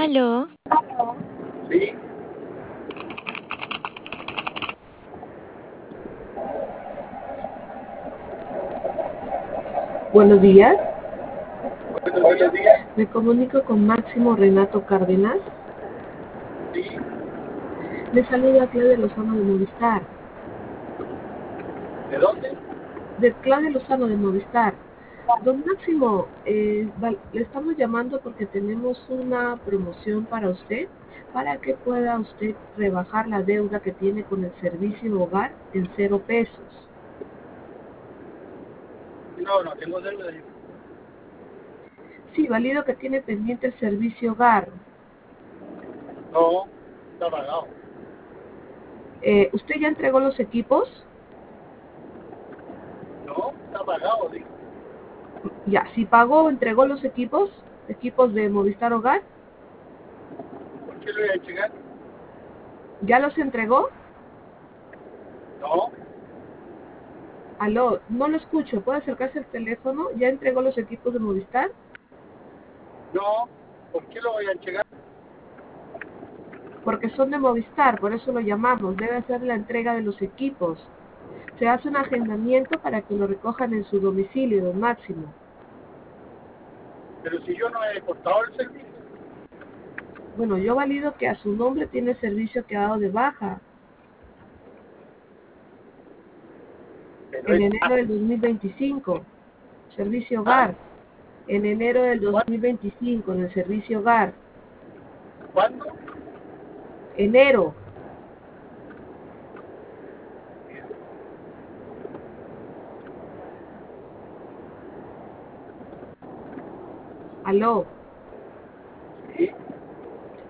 Aló, Sí, Buenos días, buenos días. me comunico con Máximo Renato Cárdenas. Sí, Le saluda Claudia Lozano de Movistar. ¿de dónde? De Claudia Lozano de Movistar. Don Máximo, le estamos llamando porque tenemos una promoción para usted, para que pueda usted rebajar la deuda que tiene con el servicio hogar en 0 pesos. No, no tengo deuda. Sí, válido que tiene pendiente el servicio hogar. No, está pagado. ¿Usted ya entregó los equipos? No, está pagado, digo. Ya, si pagó, entregó los equipos de Movistar Hogar, ¿Por qué lo voy a checar? ¿ya los entregó? No, Aló, no lo escucho, ¿puede acercarse al teléfono? ¿Ya entregó los equipos de Movistar? no, ¿por qué lo voy a checar? Porque son de Movistar, por eso lo llamamos, debe hacer la entrega de los equipos. Se hace un agendamiento para que lo recojan en su domicilio, don Máximo. Pero si yo no he cortado el servicio. Bueno, yo valido que a su nombre tiene servicio que ha dado de baja Pero en es enero del 2025, servicio ¿ah? hogar. En enero del ¿Cuándo? 2025, en el servicio hogar. ¿Cuándo? Enero. Aló.